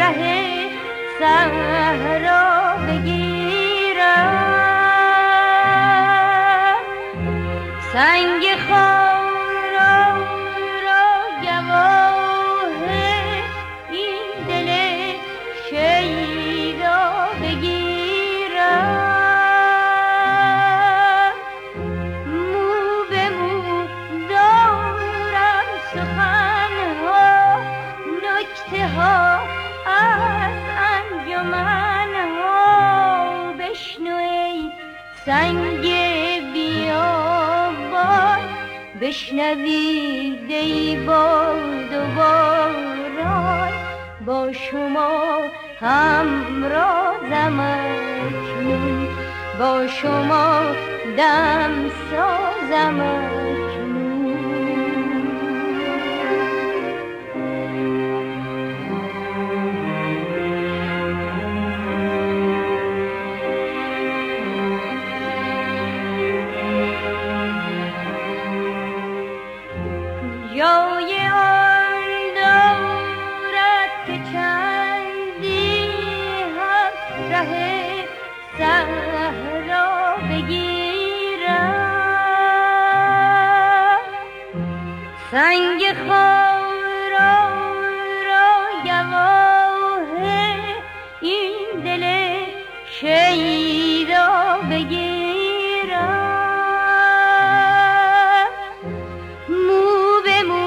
ره صحرا بگیرم، سنگ خارا را گواه این دل شیدا بگیرم. مو به مو دارم سخنها، نکته ها از انجمنها. بشنو ای سنگ بیابان، بشنوید ای باد و باران. با شما همرازم اکنون، با شما دم سازم اکنون. جای آن دارد که چندی هم ره صحرا بگیرم، سنگ خارا را گواه این دل شیدا بگیرم. مو به مو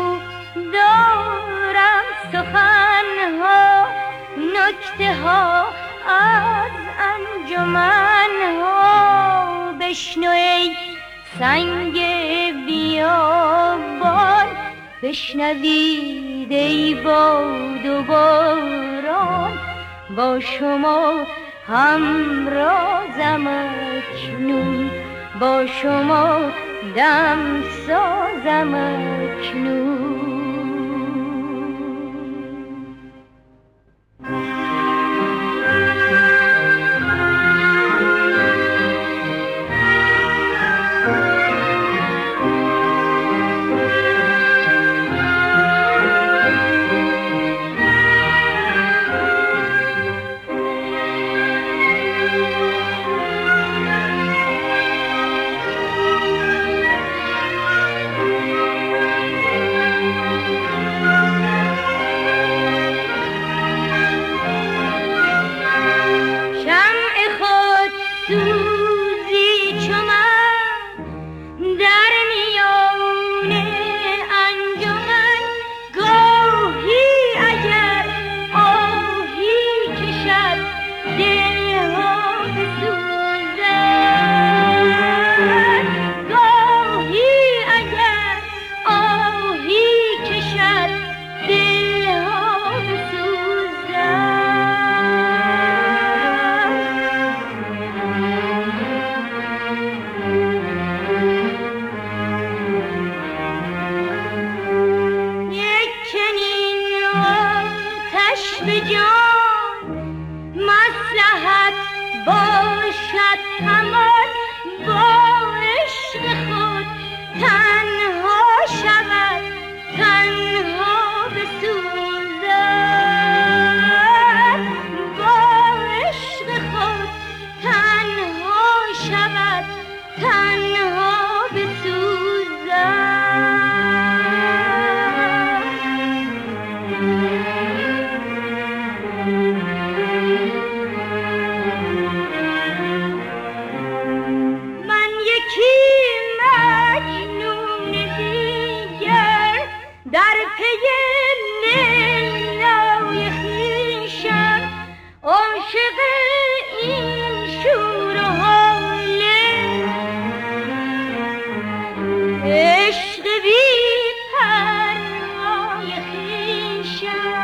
دارم سخنها، نکته ها از انجمنها. بشنو ای سنگ بیابان، بشنوید ای باد و باران. با شما همرازم اکنون، با شما دم سازم اکنون. عشق بی پروای خویشم.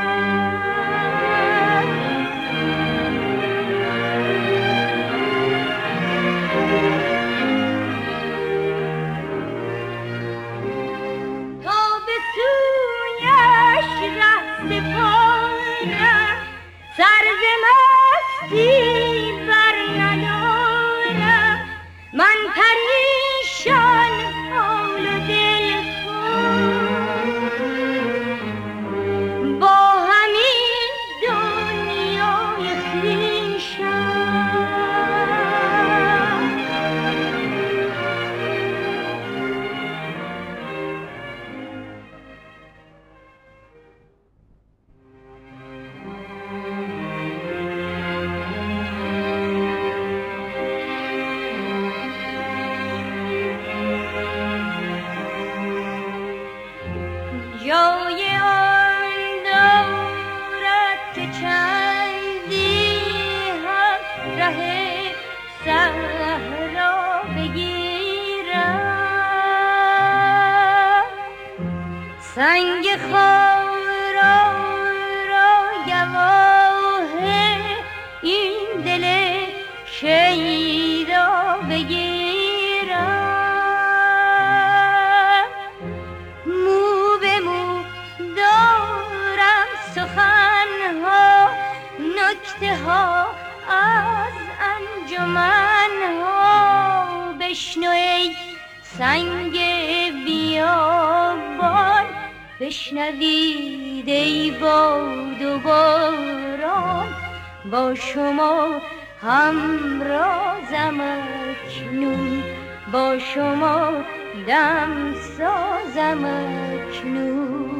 قصه ها از انجمن ها بشنو ای سنگ بیابان، بشنوید ای باد و باران، با شما همرازم اکنون، با شما دم سازم اکنون.